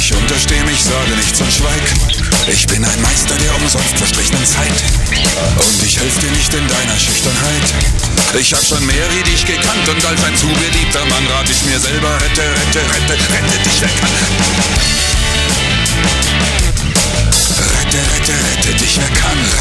Ich untersteh mich, sage nichts und schweig. Ich bin ein Meister der umsonst verstrichenen Zeit. Und ich helf dir nicht in deiner Schüchternheit. Ich hab schon mehr wie dich gekannt und als ein zu beliebter Mann rat ich mir selber, rette dich, wer kann. Rette dich, wer kann.